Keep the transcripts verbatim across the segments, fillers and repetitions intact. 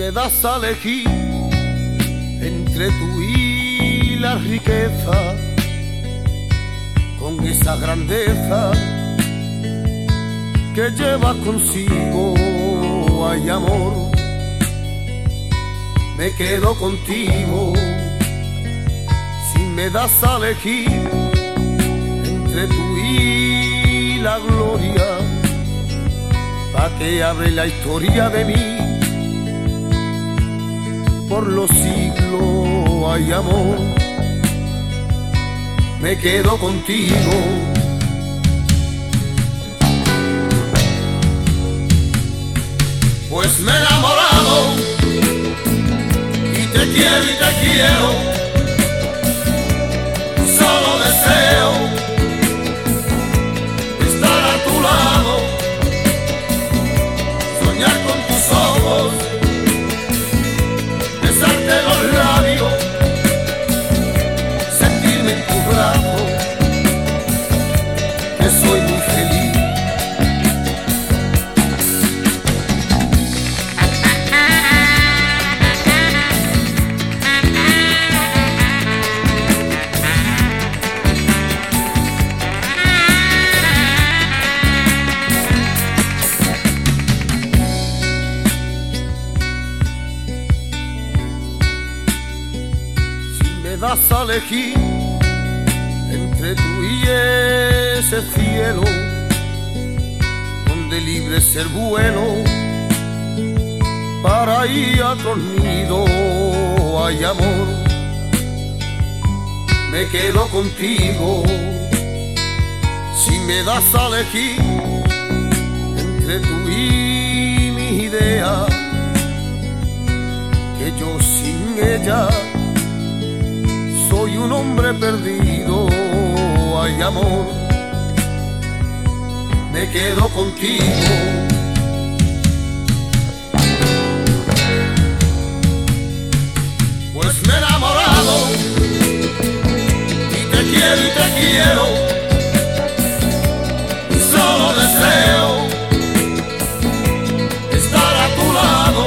me das a elegir entre tú y la riqueza, con esa grandeza que llevas consigo, ay amor, me quedo contigo. Si me das a elegir entre tú y la gloria, pa' que hable la historia de mí por los siglos, ay amor, me quedo contigo. Pues me he enamorado y te quiero y te quiero, solo deseo estar a tu lado, soñar con tus ojos, besarte los labios, sentirme en tu brazo, que soy muy feliz. Me das a elegir entre tú y ese cielo donde libre es el vuelo para ir a otro nido, ay amor, me quedo contigo. Si me das a elegir entre tú y mi idea, que yo sin ella soy un hombre perdido, ay amor, me quedo contigo. Pues me he enamorado y te quiero y te quiero, solo deseo estar a tu lado,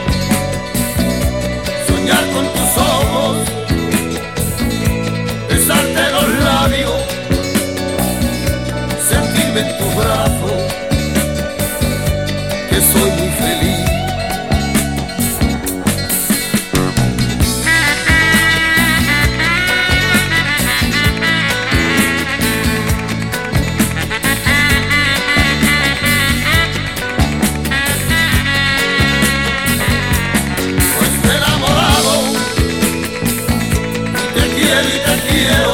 soñar con tus ojos, besarte los labios, sentirme en tu brazo, que soy muy feliz. Pues me he enamorado y te quiero y te quiero,